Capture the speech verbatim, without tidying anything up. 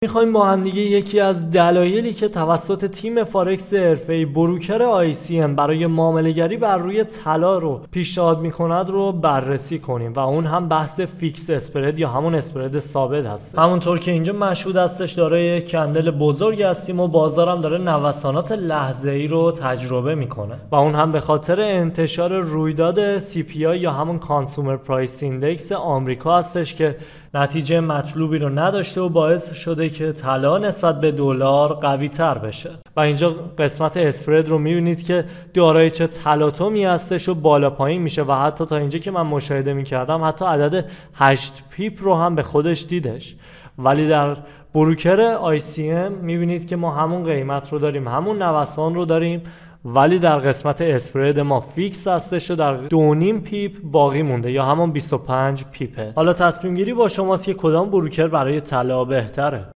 میخوایم با هم دیگه یکی از دلایلی که توسط تیم فارکس حرفه‌ای بروکر آی سی ام برای معامله‌گری بر روی طلا رو پیشنهاد میکند رو بررسی کنیم و اون هم بحث فیکس اسپرد یا همون اسپرد ثابت هست. همونطور که اینجا مشهود هستش داره یک کندل بزرگ هستیم و بازارم داره نوسانات لحظه‌ای رو تجربه میکنه و اون هم به خاطر انتشار رویداد سی پی آی یا همون کانسومر پرایس ایندکس آمریکا هستش که نتیجه مطلوبی رو نداشته و باعث شده که طلا نسبت به دلار قوی تر بشه و اینجا قسمت اسپرد رو میبینید که دارای چه تلاطمی هستش و بالا پایین میشه و حتی تا اینجا که من مشاهده میکردم حتی عدد هشت پیپ رو هم به خودش دیدش. ولی در بروکر آی سی ام میبینید که ما همون قیمت رو داریم، همون نوسان رو داریم، ولی در قسمت اسپرد ما فیکس هستش و در دو نیم پیپ باقی مونده یا همون بیست و پنج پیپه. حالا تصمیم گیری با شماست که کدام بروکر برای طلا بهتره.